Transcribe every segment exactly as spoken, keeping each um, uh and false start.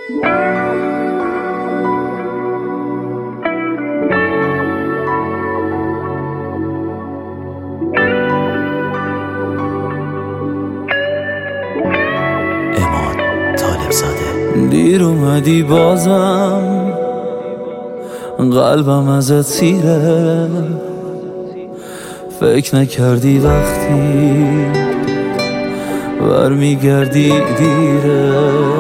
دیر اومدی بازم قلبم ازت سیره، فکر نکردی وقتی برمیگردی دیره.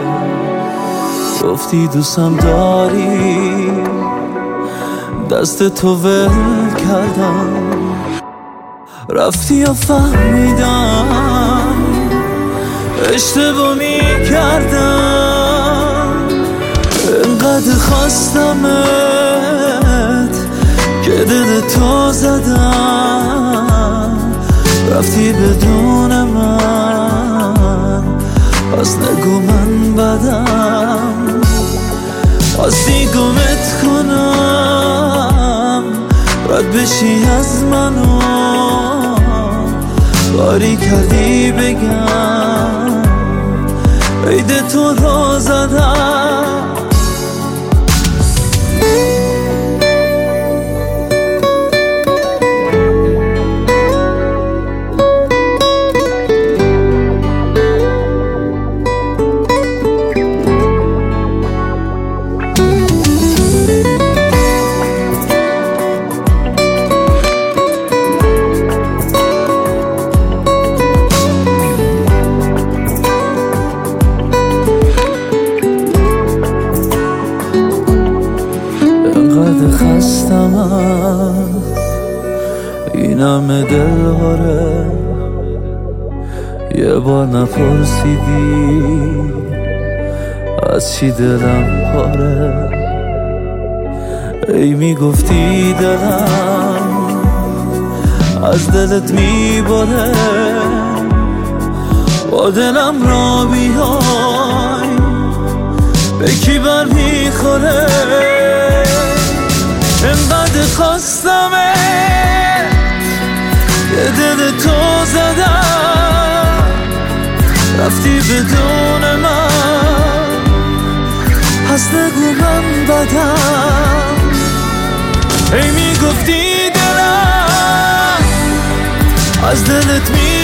گفتی دوستم داری، دست تو ول کردم، رفتی و فهمیدم اشتباه میکردم. انقدر خواستمت که دل تو زدم، رفتی بدون من، پس نگو من بدم. خواستی گمت کنم، رد بشی از منو، کاری کردی بگم عید تو رو زدم. خستم از این همه دلهاره، یه بار نپرسیدی از چی دلم پاره. ای میگفتی دلم از دلت میباره، با دلم را بیای به کی بر میخوره. انقدر خواستمت یه دل تو زدم، رفتی بدون من، پس نگو من بدم. ای میگفتی دلم از دلت می